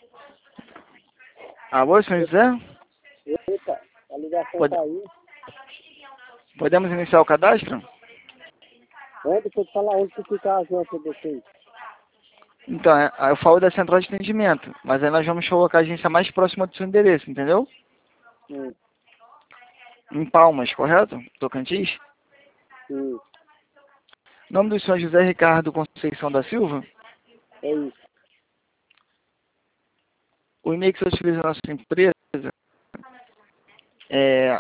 Alô, senhor José? Eita, a ligação caiu. Podemos iniciar o cadastro? Deixa eu te falar onde que fica a agência de vocês. Então, eu falo da central de atendimento, mas aí nós vamos colocar a agência mais próxima do seu endereço, entendeu? Hum. Em Palmas, correto? Tocantins? Sim, O nome do senhor é José Ricardo Conceição da Silva? é isso. O e-mail que você utiliza na nossa empresa é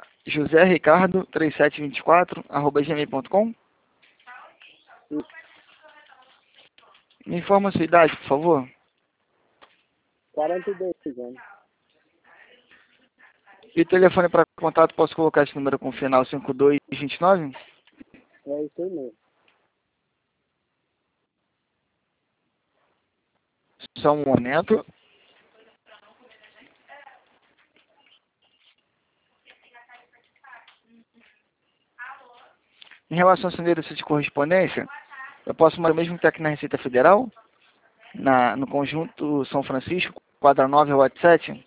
josericardo3724@gmail.com. Isso. Me informa a sua idade, por favor. 42 anos. E o telefone para contato, posso colocar esse número com final 5229? É isso aí mesmo. Só um momento. Em relação ao seu endereço de correspondência, eu posso mandar o mesmo que está aqui na Receita Federal, no conjunto São Francisco, quadra 9 ao 7?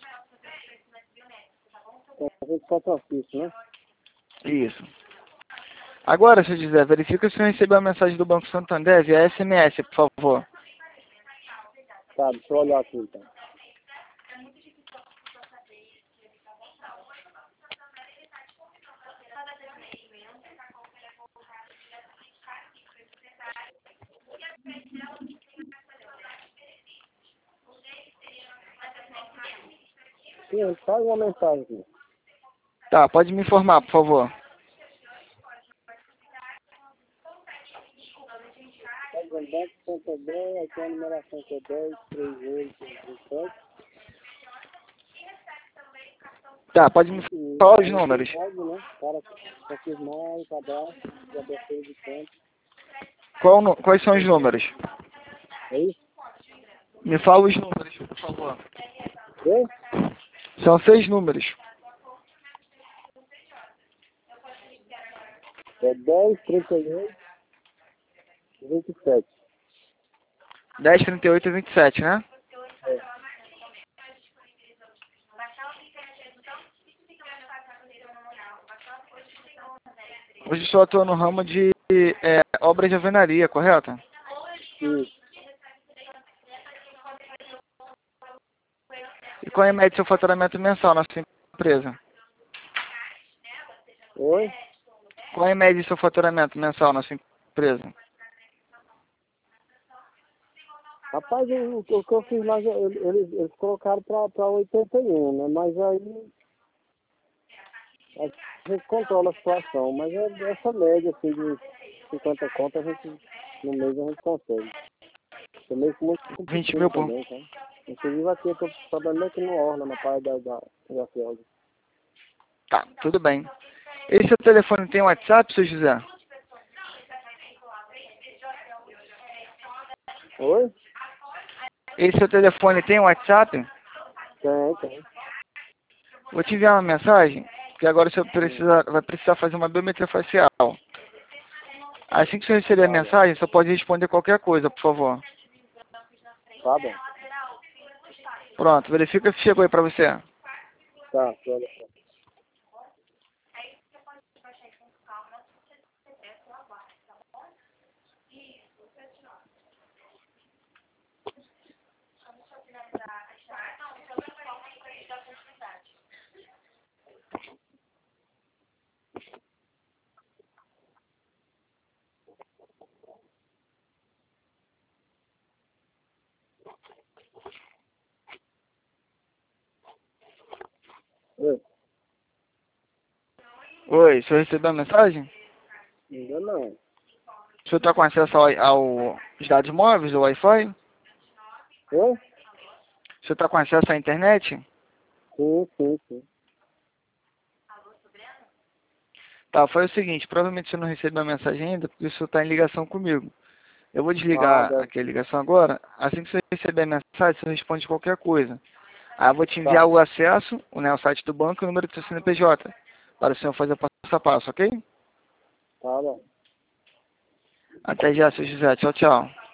A gente São Francisco, né? Isso. Agora, se eu dizer, verifica se eu recebeu a mensagem do Banco Santander via SMS, por favor. Tá, deixa eu olhar aqui então. Sim, faz uma mensagem aqui. Tá, pode me informar, por favor. Banco Santander, aqui a numeração que é 103837. Tá, pode me falar os números. Né? Para confirmar o cadastro de abertura de conta. Quais são os números? É isso? Me fala os números, por favor. Oi? São 6 números. É 1038 27. 10, 38 e 27, né? É. Hoje estou atuando no ramo de obras de alvenaria, correto? Isso. E qual é a média do seu faturamento mensal na sua empresa? Oi? Qual é a média do seu faturamento mensal na sua empresa? Rapaz, o que eu fiz lá, eles colocaram para 81, né? Mas aí a gente controla a situação. Mas é essa média assim de 50 contas, no mês a gente consegue. É meio que muito 20 mil, pô. também, tá? Inclusive aqui eu tô trabalhando aqui no Orla, na praia da Fiel. Tá, tudo bem. Esse seu telefone tem WhatsApp, seu José? Oi? Esse seu telefone tem WhatsApp? Tem. Vou te enviar uma mensagem, porque agora você vai precisar fazer uma biometria facial. Assim que você receber a mensagem, você pode responder qualquer coisa, por favor. Tá bom. Pronto, verifica se chegou aí pra você. Tá, olha só. Oi? Oi, o senhor recebeu a mensagem? Ainda não. O senhor está com acesso aos dados móveis, do Wi-Fi? Oi? O senhor está com acesso à internet? Sim. Tá, foi o seguinte, provavelmente você não recebeu a mensagem ainda, porque o senhor está em ligação comigo. Eu vou desligar aqui a ligação agora. Assim que você receber a mensagem, você responde qualquer coisa. Aí eu vou te enviar o acesso, né, o site do banco e o número do seu CNPJ, para o senhor fazer o passo a passo, ok? Tá bom. Até já, seu José. Tchau, tchau.